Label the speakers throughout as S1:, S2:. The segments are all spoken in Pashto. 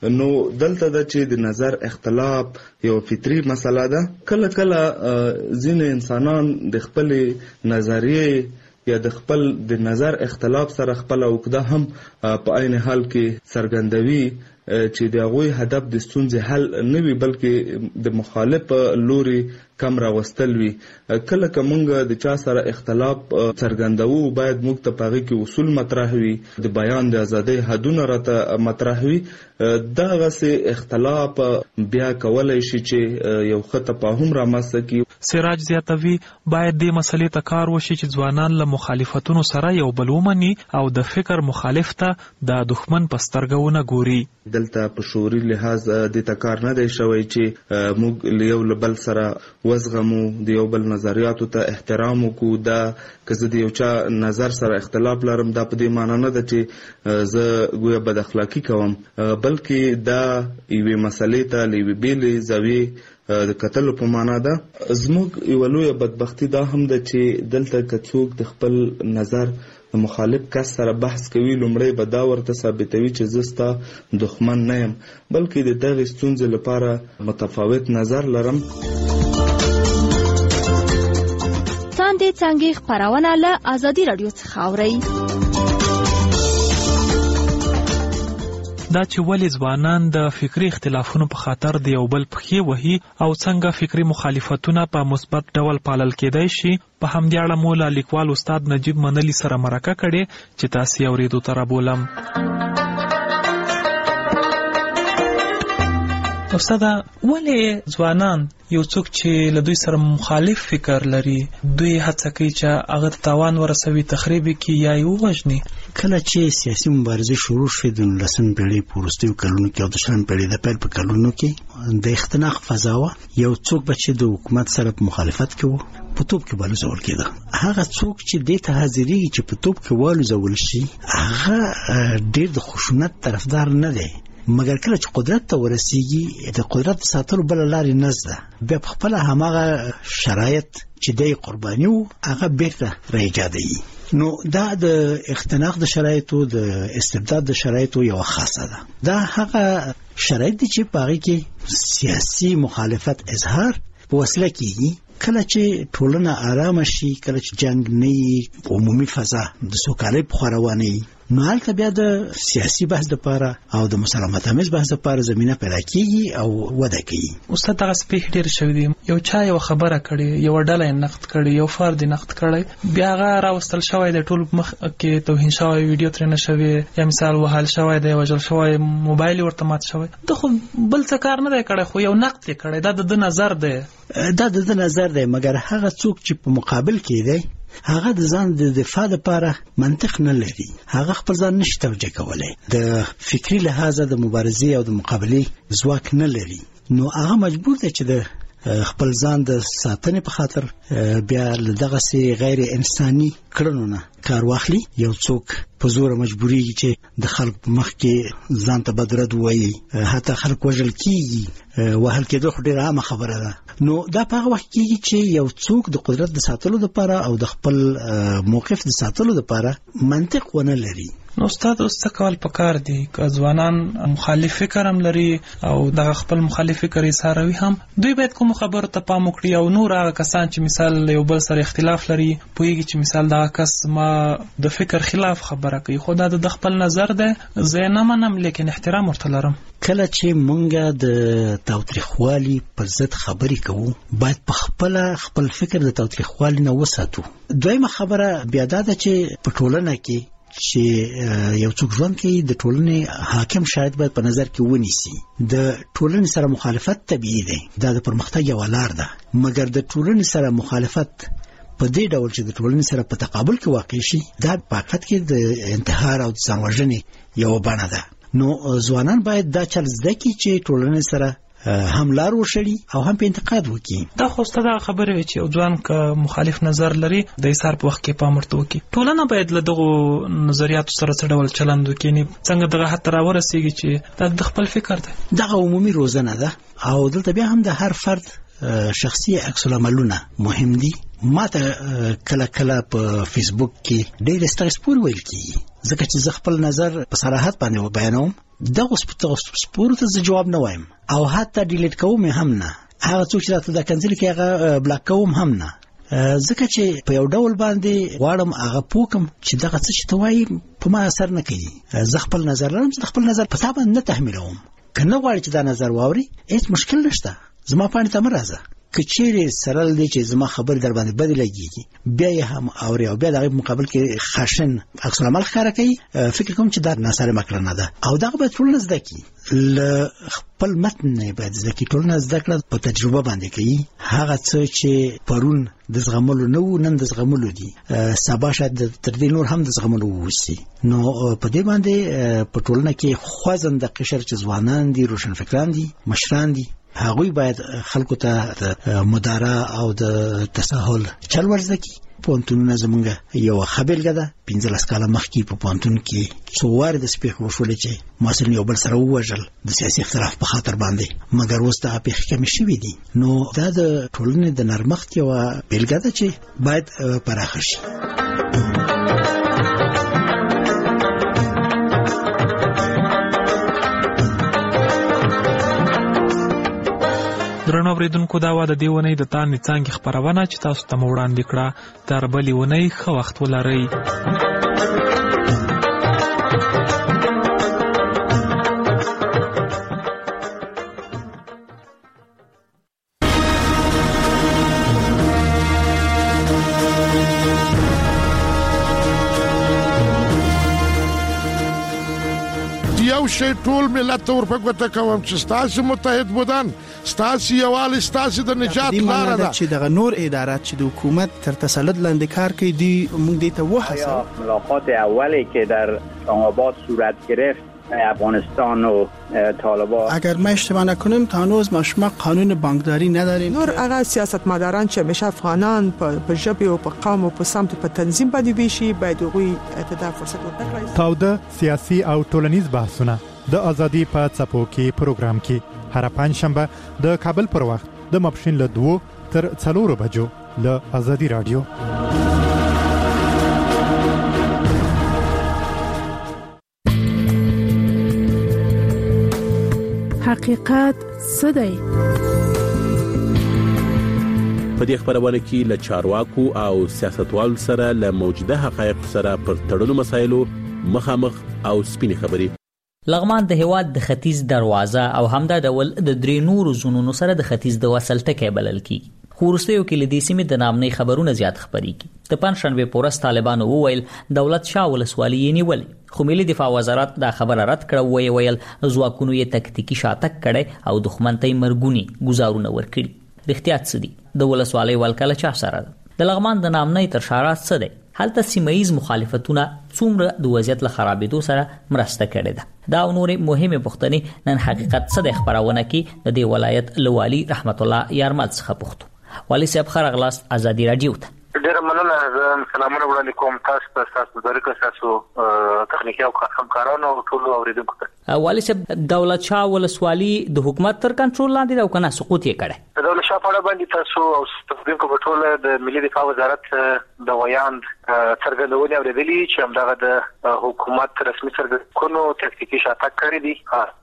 S1: نو دلته د چې د نظر اختلاف یو فطری مسله ده. کله کله ځینې انسانان د خپل نظریه یا د خپل د نظر اختلاف سره خپل عقده هم په عین حال کې څرګندوي چې د هغوی هدف د ستونزې حل نه وي بلکې د مخالف لوري کم راوستل وي. کله که موږ د چا سره اختلاف څرګندوو باید موږ ته په هغې کې اصول مطرح وي، د بیان د ازادۍ حدونه راته مطرح وي. دغسې اختلاف بیا کولی شي چې یو ښه تفاهم رامنځته کړي.
S2: سراج زیاتوي باید دې مسلې ته کار وشي چې ځوانان له مخالفتونو سره یو بل ومني او د فکر مخالف ته د دښمن په سترګه ونه ګوري.
S1: دلته په شعوري لحاظ دې ته کار نه دی شوی چې موږ له یو له بل سره وزغمو، د یو بل نظریاتو ته احترام وکړو. دا که زه د یو چا نظر سره اختلاف لرم دا په دې معنی نه ده چې زه ګویا بد اخلاقي کوم، بلکې دا یوې مسلې ته له یوې بېلې زاویې د کتلو په معنا ده. زموږ یوه لویه بدبختي دا هم ده چې دلته که څوک د خپل نظر د مخالف کس سره بحث کوي لومړی به دا ورته ثابتوي چې زه ستا دښمن نه یم، بلکې د دغې ستونزې لپاره متفاوت نظر لرم.
S3: څاندې څانګې خپرونه له ازادي راډیو څخه اورئ.
S2: دا چې ولې ځوانان د فکري اختلافونو په خاطر د یو بل پښې وهي او څنګه فکري مخالفتونه په مثبت ډول پالل کېدای شي، په همدې اړه مو له لیکوال استاد نجیب منلي سره مرکه کړې چې تاسې اورېدو ته رابولم. استاده، ولې ځوانان یو څوک چې له دوی سره مخالف فکر لري دوی هڅه کوي چې هغه ته تاوان ورسوي، تخریب کړي یا یې ووژني؟
S4: کله چې سیاسي مبارزې شروع شوې د 19 پېړۍ په وروستیو کلونو کې او د 20 پېړۍ د پیل په کلونو کې د اختناق فضا وه. یو څوک به چې د حکومت سره په مخالفت کې و په توپ کې والوځول کېده. هغه څوک چې دې ته حاضرېږي چې په توپ کې والوځول شي هغه ډېر د خشونت طرفدار نه دی، مګر کله چې قدرت ته ورسیږي د قدرت ساتلو بل لارې نشته، بیا په خپل هماغه شرایط چې د قرباني وو هغه بیرته راایجادوي. نو دا د اختناق د شرایطو د استبداد د شرایطو یو خاصه ده. دا هغه شرایط دي چې په هغې کې سیاسي مخالفت اظهار په وسیله کېږي. کله چې ټولنه آرامه شي، کله چې جنگ نه وي، عمومي فضا د سوکالۍ په خوا روانه وي، نو هلته بیا د سیاسي بحث دپاره او د مسالمت آمیز بحث دپاره زمینه پیدا کېږي او وده کوي.
S2: استاد، دغسې پېښې ډېرې شوي دي. یو چا یوه خبره کړې، یوه ډله یې نقد کړې، یو فرد یې نقد کړی، بیا هغه راوستل شوی دی، ټول مخ کې توهین شوی، ویډیو ترېنه شوې، یا مثال وهل شوی دی، وژل شوی، موبایل یې ورته مات شوی. ده خو بل څه کار نه دی کړی، خو یو نقد یې کړی. دا د ده نظر دی،
S4: دا د ده نظر دی. مګر هغه څوک چې په مقابل کې دی هغه د ځان د دفاع لپاره منطق نه لري، هغه خپل ځان نشي توجیه کولی، د فکري لحاظه د مبارزې او د مقابلې ځواک نه لري، نو هغه مجبور دی چې د خپل ځان د ساتنې په خاطر بیا له دغسې غیر انساني کړنو نه کار واخلي. یو څوک په زوره مجبوریږي چې د خلکو په مخ کې ځان ته بد رد ووایي، حتی خلک وژل کېږي. وهل کېدو خو ډېره عامه خبره ده. نو دا په هغه وخت کېږي چې یو څوک د قدرت د ساتلو دپاره او د خپل موقف د ساتلو دپاره منطق ونه لري.
S2: نو استاد، اوس څه کول پکار دي؟ که ځوانان مخالف فکر هم لري او دغه خپل مخالف فکر اظهاروي هم، دوی باید کومو خبرو ته پام وکړي او نور هغه کسان چې مثال یو بل سره اختلاف لري پوهېږي چې مثال دغه کس ما د فکر خلاف خبره کوي، خو دا د خپل نظر دی، زه یې نه منم لیکن احترام ورته لرم.
S4: کله چې مونږه د تاوتریخوالي پر ضد خبرې کوو باید په خپل فکر د تاوتریخوالي نه وساتو. دویمه خبره بیا دا ده چې په ټولنه کې چې یو څوک ژوند کوي د ټولنې حاکم شاید باید په نظر کې ونیسي. د ټولنې سره مخالفت طبیعي دی، دا د پرمختګ یوه لار ده، مګر د ټولنې سره مخالفت په دې ډول چې د ټولنې سره په تقابل کې واقع شي دا په حقیقت کې د انتحار او د ځان وژنې یوه بڼه ده. نو ځوانان باید دا چل زده کړي چې ټولنې سره هم لار وشړي او هم په انتقاد وکړي.
S2: دا خو ستاسو خبره وي چې یو ځوان که مخالف نظر لري د ایثار په وخت کې پام ورته وکړي. ټولنه باید له دغو نظریاتو سره څه ډول چلند وکړي، څنګه دغه حد ته راورسېږي چې دا د خپل فکر دی.
S4: دغه عمومي روزنه ده او دلته بیا هم د هر فرد شخصي عکس العملونه مهم دي. ما ته کله کله په فیسبوک کې ډېر ستاسو ویل کیږي ځکه چې زه خپل نظر په صراحت باندې بیانوم. دغه سپور ته جواب نه وایم او حتی ډیلیټ کوم هم نه. هغه څوک چې راته د کنځل کې هغه بلاک کوم هم نه، ځکه چې په یو ډول باندې غواړم هغه پوکم چې دغه څه چې توای په ما اثر نه کوي. زه خپل نظر لرم، زه خپل نظر په تا باندې نه تحمیلوم. کنه غواړي چې دا نظر واوري هیڅ مشکل نشته، زما پاڼې ته مرزه. کچېری سرل دي چې زما خبر در باندې بدل لګيږي بیا یې هم اوري او بیا دغه مقابل کې خشن عکس العمل ښکاره کوي. فکر کوم چې دا ناسره مکرنه ده او دغه به ټول نزد کی خپل متن نه باید ځکه ټول نزد کړه په تجربه باندې کوي. هغه څه چې پرون د زغملو نو نن د زغملو دي سبا شاید تر دې نور هم د زغملو وسی. نو په دې باندې په ټولنه کې خوځنده قشر چې ځوانان دي، روشن فکران دي، مشران دي، هغوی باید خلکو ته مدارا او د تساهل چل ورزده کی. پونتونونه زمونږ یو خبرګه ده 15 کاله مخکې په پونتون کې څو واره د سپیخ وشول چې مسلمان یو بل سره وژل د سیاسي اختلاف په خاطر باندې، مګر اوس دا په حقیقت کې شوی دي. نو دا د ټولنې د نرمښت یو بیلګه ده چې باید پراخ شي.
S2: درنو اوریدونکو، دا و د دې ونې د تان څنګه خبرونه چې تاسو ته وړاندې کړه. تر بلې ونې ښه وخت ولرئ.
S5: یو شی ټول ملت ته ورپګوته کوم چې ستاسو متحد بودن، ستاسو یووالی، ستاسو د نجات لاره ده.
S6: چې دغه نور ادارات چې د حکومت تر تسلط لاندې کار کوي دي موږ دې ته وهڅوو.
S7: ملاقات اولی که در آباد صورت گرفت افغانستان و طالبان،
S6: اگر ما اشتباه نکنیم تا هنوز ما قانون بانکداری نداریم.
S8: نور هغه سیاستمداران چې همیشه افغانان په ژبه او په قوم او په سمت په تنظیم باندې ویشي باید هغوی ته فرصت ورکړي.
S9: تاوده سیاسي او ټولنیز بحثونه د ازادي په څپو کې پروګرام کې هر پنځشنبه د کابل پر وخت د ماپښین له 2 تر 4 بجو له ازادي رادیو.
S10: حقیقت څه دی؟
S11: په دې خبرونه کې له چارواکو او سیاستوالو سره له موجوده حقایق سره پر تړلو مسایلو مخامخ او سپینې خبرې.
S12: لغمان د هواد د ختیځ دروازه او همدا ډول د درې نورو زونونو سره د ختیځ د وصل ټکی بلل کیږي. خورستیو کې لدې سیمې د نامنۍ خبرونه زیات خبريږي. د پنځشنبه پورس طالبانو وویل دولت شاه ولسوالۍ نیولې، خو ملي دفاع وزارت دا خبره رد کړه. ویل ځواکونو یې تکتیکی شاتګ کړي او دښمن ته مرګونی گزارونه ورکړي. رښتیا څه دي؟ د ولسوالۍ ولکله چا سره ده؟ د لغمان د نامنۍ تر شارات څه دی؟ هلته سیمایي مخالفتونه څومره د وضعیت له خرابېدو سره مرسته کړې ده؟ دا او نورې مهمه پوښتنې نن حقیقت څه د خبرونه کې د دې ولایت لوالي رحمت الله یارمل څخه پوښتنه. والي صاحب خرغلاس ازادي رادیو ته.
S13: ډېر مننه. سلامونه وړاندې کوم تاسو ته، تاسو درکه تاسو تخنیکی او همکارانو او ټول اوریدونکو ته.
S12: والي صاحب دولت شاه ولسوالي د حکومت تر کنټرول لاندې ده او کنه سقوط یې کړي؟
S13: د دولت شاه په اړه باندې تاسو او تاسو په ټول د ملي دفاع وزارت د ویاند څرګندونې اوریدلې چې همدغه د حکومت رسمي څرګندونو تکتیکی شاتګ کړی دي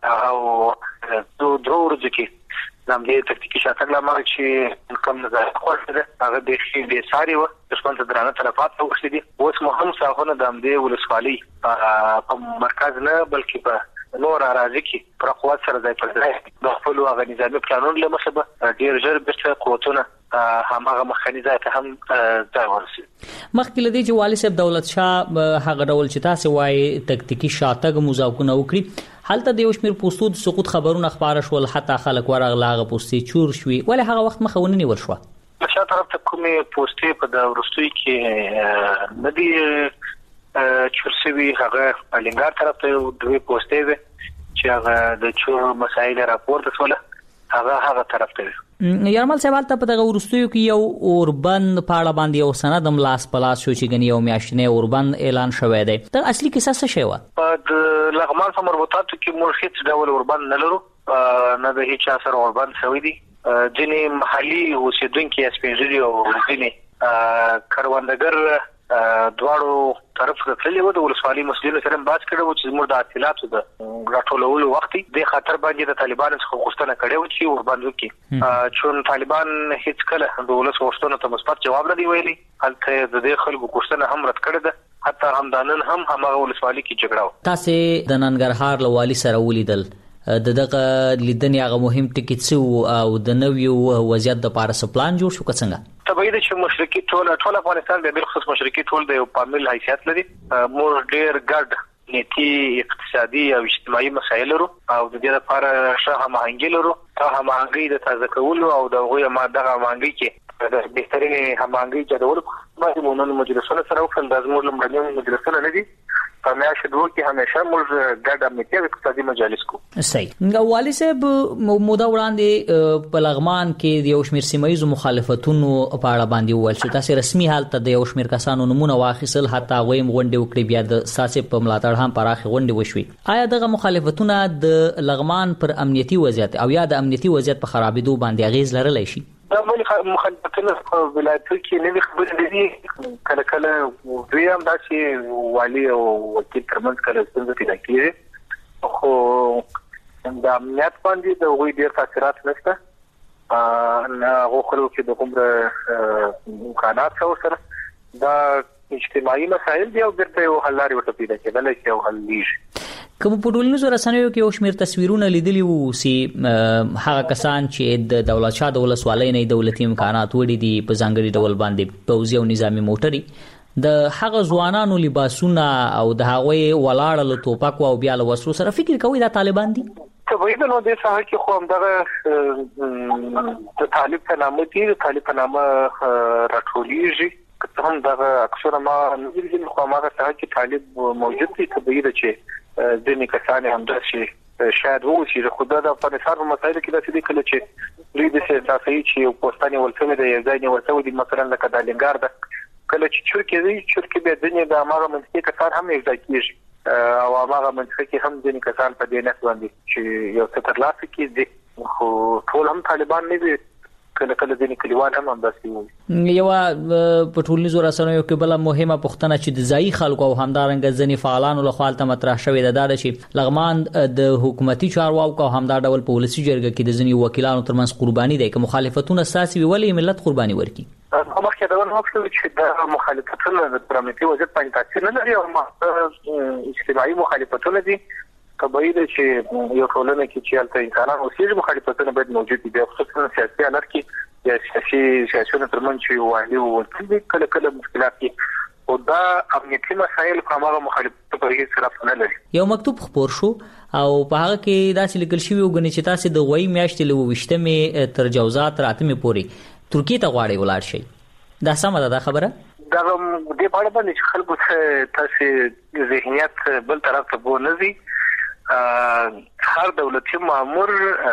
S13: او دوه ورځې کې نامدې تکتیکی شاتګ لامل چې کوم نظر خوښه ده هغه د شي د ساري و دښمن ته درانه طرفات وښتي دي. اوس مهم ساحونه د امدې ولسوالۍ په مرکز نه بلکې په نور اراضي کې پر قوت سره ځای پر ځای د خپل غنیزامي پلانونو له مخې به ډېر ژر بیرته قوتونه هماغه مخکنی ځای ته هم ځای ورسي.
S12: مخکې لدی چې والي صاحب دولت شاه هغه ډول چې تاسو وایي تکتیکی شاتګ مذاکرونه وکړي، حالته د یو شمېر پوسټو د سقوط خبرونه خبره شول، حتی خلک ورغلاغه پوسټي چور شوي، ولې هغه وخت مخاوننی ورشوه؟
S13: شا طرف ته کومې پوسټي په د ورستوي کې ندي چورسوي، هغه الینګار طرف ته دوی پوسټي وي چې هغه د چور مسایل راپورته شول، هغه طرف ته.
S12: یارمل صاحب ته په دغه ورستیو کې یو اوربند پاړه باندې یو سند ملاس پلاس شو چې غنی یو میاشتنه اوربند اعلان شوی دی. د اصلي کیسه څه شی و؟
S13: د لغمان په مربوطاتو کې موږ هیڅ ډول اوربند نه لرو، نه د هیڅ اثر اوربند شوی دی. ځینې محلي اوسیدونکو سپېژلي او ځینې کروندګر دواړو طرف ته تللي وو. د ولسوالۍ مسؤلینو سره بحث کړی و چې زموږ د حاصلاتو د راټولولو وخت د خطر باندې د طالبانو څخه غوښتنه کړې و چې ورباندې وکړي، چون طالبان هیڅ کله د ولس غوښتنو ته مثبت جواب نه دی ویلي. هلته د دې خلکو غوښتنه هم رد کړې ده، حتی همدانن هم هغه ولسوالۍ کې جګړه و.
S12: تاسو د ننګرهار له والي سره ولیدل، دغه لیدنې هغه مهم ټکی څه او د نویو وضعیت لپاره سپلان جوړ شو څنګه؟
S13: طبیعي ده چې مشرقي ټول افغانستان د بالخصوص مشرقي ټول د یو پامل حیثیت لري. موږ ډېر ګډ نیتی اقتصادي او اجتماعي مسایل لرو او د دې لپاره ښه هماهنګي لرو. هماهنګي د تازه کولو او د هغوی دغه هماهنګي کې د بهترینې هماهنګي جوړولو باندې موږ مجلسونه سره وکړل. دا زموږ لومړني مجلسونه نه دي. په میاشت دوه کې همیشه موږ ګډ امنیتي او اقتصادي مجالس کوو.
S12: صحیح. والي صاحب موده وړاندې په لغمان کې د یو شمېر سیمایي مخالفتونو په اړه باندې وویل چې تاسو رسمي حالت د یو شمېر کسانو نمونه واخیستل، حتی غویم غونډې وکړې، بیا د ساسې په ملاتړ هم پراخه غونډې وشوي. آیا دغه مخالفتونه د لغمان پر امنیتي وضعیت او یا د امنیتي وضعیت په خرابېدو باندې اغیز لرلی شي؟
S13: دا مخالفتونه په ولایتو کې نه خبرې دي. کله کله دوی هم داسې والي او وکیل ترمنځ کله ستونزې پیدا کېږي، خو د امنیت باندې د هغوی ډېر تاثیرات نشته. هغو خلکو کې د کوم امکانات سره دا اجتماعي مسایل دي او بیرته یو حل لارې ورته پیدا کېدلی شي او حلېږي.
S12: کوم په ټولنیزو رسنیو کې یو شمېر تصویرونه لیدلي وو چې هغه کسان چې د دولت شاه د ولسوالۍ نه دولتي امکانات وړي دي په ځانګړي ډول باندې پوځي او نظامي موټرې د هغه ځوانانو لباسونه او د هغوی ولاړه له ټوپکو او بیا له وسلو سره فکر کوي دا طالبان دي؟
S13: طبیعي ده. نو دې ساحه کې خو همدغه د طالب په نامه دي، د طالب په نامه راټولیږي. که هم دغه اکثره ما نه دي خو هغه ساحه کې طالب موجود دي. طبیعي ده چې ځینې کسان همداسې شاید واوسي. خو دا د افغانستان په مسایلو کې داسې دي کله چې دوی داسې احساسوي چې یو پوسټان نیول شوی دی، یو ځای نیول شوی دی، مثلا لکه د الینګار ده، کله چې چورکې دی چورکې بیا ځینې د هماغه منطقې کسان هم یو ځای کېږي او هماغه منطقه کې هم ځینې کسان په دې نس باندې چې یو څه ترلاسه کړي دي. خو ټول هم طالبان نه دي، کله کله ځینې کلیوال هم همداسې وایي.
S12: یوه په ټولنیزو رسنیو کې بله مهمه پوښتنه چې د ځایي خلکو او همدارنګه ځینې فعالانو لخوا هلته مطرح شوې ده، دا ده چې لغمان د حکومتي چارواکو او همدا ډول په ولسي جرګه کې د ځینې وکیلانو ترمنځ قرباني دی. که مخالفتونه ستاسې وي ولې ملت قرباني ورکړي؟
S13: مخکې دا وکړو چې د مخالفتونو د امنیتي وضعیت باندې تاثیر نه لري او اجتماعي مخالفتونه دي. طبیعي ده چې یو ټولنه کې چې هلته انسانان اوسېږي مخالفتونه باید موجود وي. خصوصا سیاسي حالت کې یا سیاسیونو ترمنځ چې والي او وکیل دي کله کله مشکلات دي، او دا امنیتي مسایل په هغه مخالفتو پورې هیڅ اړه نه لري.
S12: یو مکتوب خپور شو او په هغه کې داسې لیکل شوي وګڼي چې تاسو د غوي میاشتې له 28مې تر جوزات تر 8مې پورې ترکیې ته غواړئ ولاړ شئ. دا سمه ده دا خبره؟
S13: دا دې په اړه باندې چې خلکو ته تاسو ذهنیت بل طرف ته بو نه ځي. هر دولتي مامور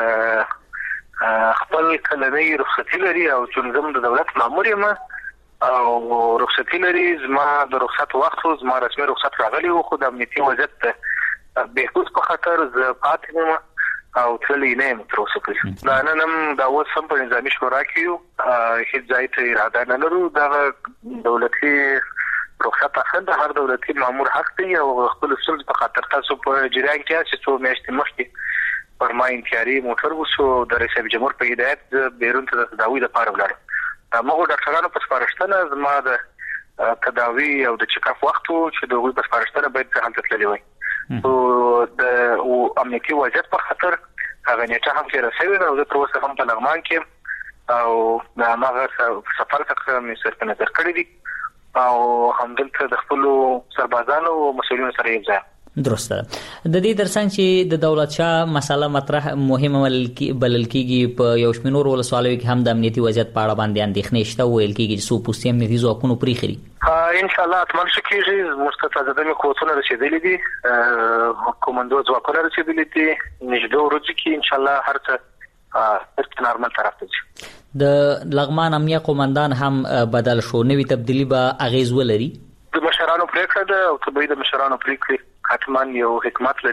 S13: خپل کلنۍ رخصتي لري او چې زم د دولت مامور یم او رخصتي لري. زما د رخصت وخت زما رسمي رخصت راغلی و، خو د امنیتي وضعیت بهبود په خاطر زه پاتې یم او تللی نه یم تر اوسه پورې. دا نن هم دا اوس هم په نظامي شورا کې یو، هېڅ ځای ته اراده نه لرو. دغه دولتي رخصت اخیستل د هر دولتي مامور حق دی او خپل ستونزې په خاطر تاسو په جریان کې چې څو میاشتې مخکې پر ما انتیاري موټر وسو د رئیس جمهور په هدایت بیرون ته د تداوی لپاره ولاړم. مغو ډاکټرانو په سپارښتنه زما د تداوی او د چیک اپ وخت چې د هغوی په سپارښتنه باید هلته تللی وای. او د امنیتي وضعیت په خاطر هغه نیټه هم تېره شوې ده او زه تر اوسه هم په لغمان کې او د هماغه سفر څخه مې صرف نظر کړی دي او همدلته د خپلو سربازانو او مسؤلینو سره یو ځای.
S12: درسته. د دې ترڅنګ چې د دولت شاه مسله مطرح مهمه بلل کېږي، په یو شمېر نورو ولسوالیو کې هم د امنیتي وضعیت په اړه باندې اندېښنې شته، ویل کېږي چې څو پوستي امنیتي ځواکونو پرېښي.
S13: ان شاء الله اتمن ښه کېږي. موږ ته تازه دمې قوتونه رسېدلي دي، کومندو ځواکونه رسېدلي دي. نږدې ورځو کې ان شاء الله هر څه نارمل طرف ته ځي.
S12: د لغمان امنیه قومندان هم بدل شو، نوې تبدیلی به اغیز ولري؟
S13: د مشرانو پریکړه ده او طبیعي د مشرانو پریکړې حتما یو حکمت لري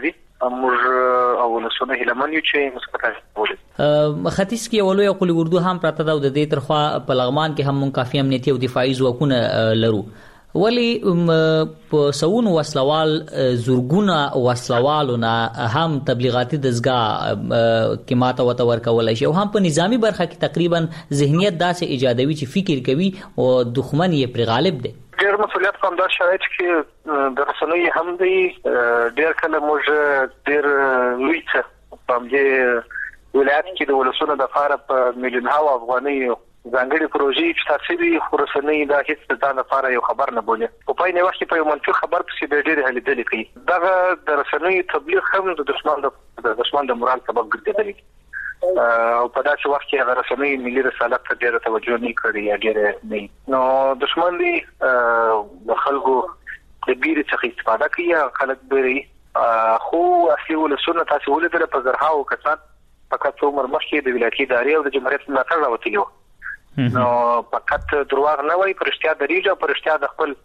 S13: موږ او ولسونه هیلمن یو چې مثبت ولې
S12: ختیځ کې ولوي قل اردو هم پراته ده د دې ترخوا په لغمان کې هم کافي امنیتي او دفاعي ځواکونه لرو ولی په سون وسلوال زورګونه وسلوالونه هم تبلیغاتي دزګه کې ماته وته ورکول شي او هم په نظامی برخه کې تقریبا ذهنیت داسې ایجادوي چې فکر کوي او دښمن یې پر غالب دی.
S13: ډېر مسؤلیت کوم دا شرایط کې د رسنۍ هم دی ډېر کله موږ ډېر لوی څه په دې ولایت کې د ولسونو د لپاره په میلیونونو افغانۍ ځانګړي پروژې چې تاسو به خورسنۍ دا هیڅ د ځان لپاره یو خبر نه بولي په پای وخت کې په یو منفي خبر پسې ډېر هلیدل کوي دا د رسنۍ تبلیغ هم د دشمن د مورال سبب ګرځېدلی او په داسې وخت کې هغه رسنۍ ملي رسالت ته ډېر توجه نه کوي یا ډېر نه نو دشمن دی د خلکو د بیرې څخه استفاده کوي خلک بیري خو اصلي ولسونه تاسو ولیدل په زرهاو کسان فقط عمر مخکې د ولایتي ادارې او د جمهوریت ملاتړ راوتلی نو فقط دروغ نه وای پرشتیا دریږي پرشتیا د خپل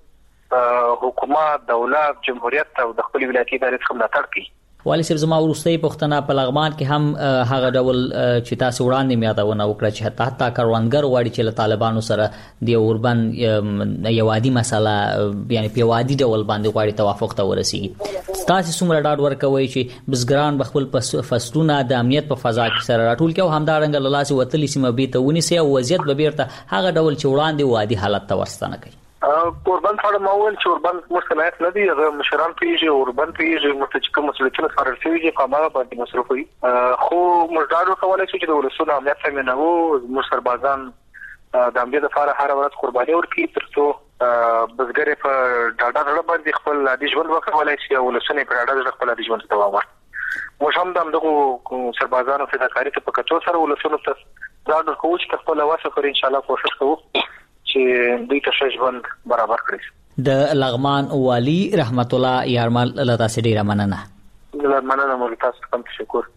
S13: حکومت دولت جمهوریت او د خپل ولایتي ادارې څخه ملاتړ کوي.
S12: والی صاحب زما ورستۍ پښتنه په لغمان کې هم هغه ډول چې تاسو وړاندې میادونه وکړه چې حتی کاروانګر واړي چې له طالبانو سره د اوربن یو عادي مسله یعنی په وادي ډول باندې غواړي توافق ته ورسیږي تاسو څومره ډاډ ورکوي چې بزګران بخپل فصلونه د امنیت په فضا کې سره راټول کوي او همدارنګه له لاسه وتلی سیمه به ته ونیسي او وضعیت به بیرته هغه ډول چې وړاندې وادي حالت ته ورستنه کوي.
S13: اوربن څخه ماول چې اوربن مشکلات نه دي هغه مشران پیږي اوربن پیږي متچکه مسؤلیتونه سره شوی په هغه باندې مصرفوي خو مردارو کولای شي چې د ولسونو امنیت څنګه نه وو مسربازان د امنیت لپاره هر ورځ قرباني ورکړي ترڅو بزګر په ډاډه باندې خپل عادي ژوند وکولای شي او ولسونه په ډاډه خپل عادي ژوند دوام ورکړي. موږ هم دغه سربازانو فداکاری ته په کتو سره ولسونو ته ځان ورکوي چې خپل واسه خوري ان شاء الله کوشش کوو چې دوی ته ژوند برابر کړي.
S12: د لغمان والی رحمت الله یارمل لتا سډیره
S13: مننه مو تاسو ته تشکر.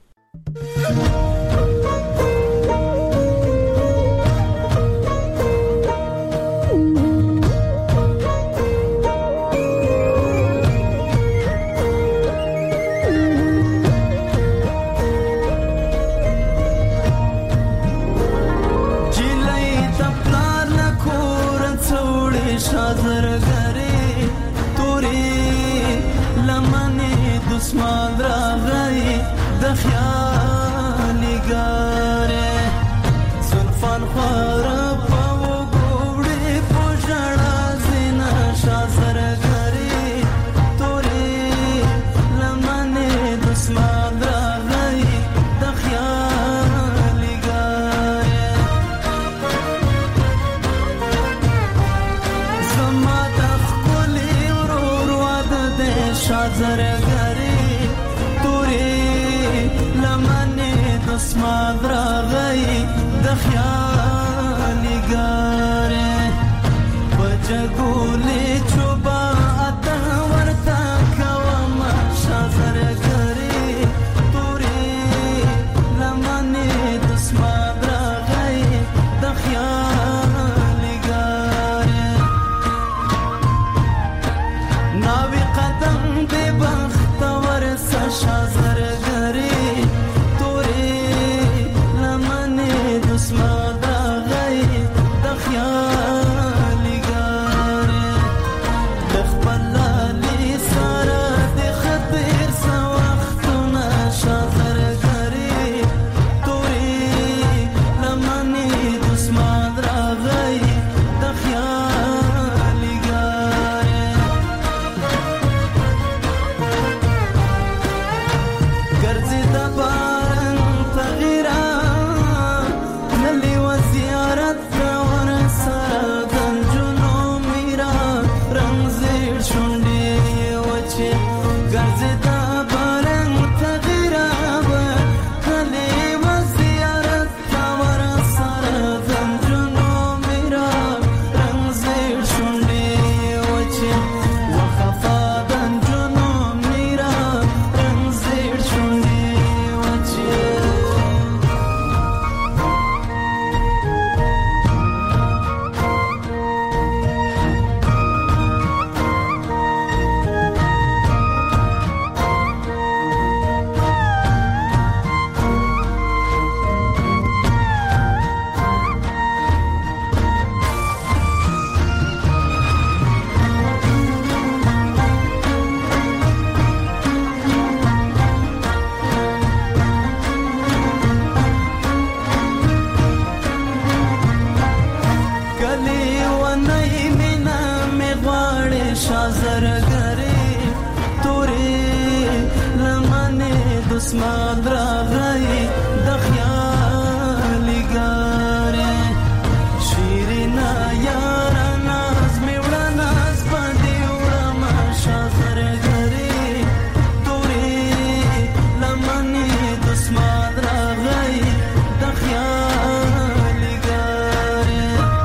S14: دسمال راغی د خیال ګارې شیرینا یارا ناز می وړه ناز باندې وړه ما شاعر غری تورې لمنې دسمال راغی د خیال ګارې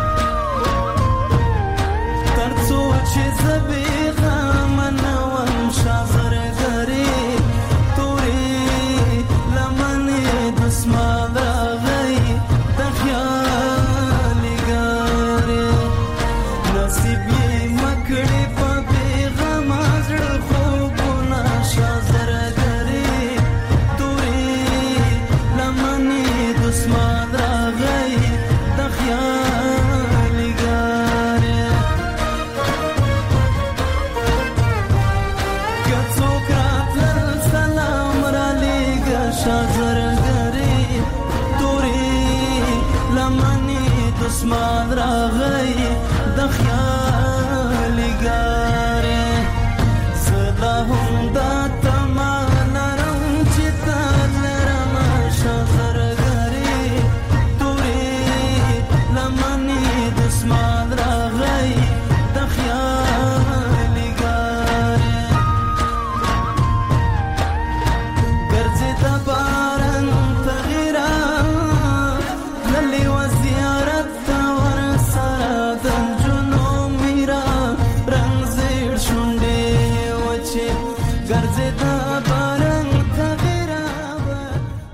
S14: ترڅو چې زبې غمنوم شاعر غری تورې لمنې دسمال راغی د خیال ګارې نصیب یې مکړې په بیغم زړه خوبونه شاعر غری تورې لمنې دسمال راغی د خیال ګارې که څوک راتلل سلام را لېږه شاعر غری تورې لمنې دسمال راغی د خیال ګارې زه لا هم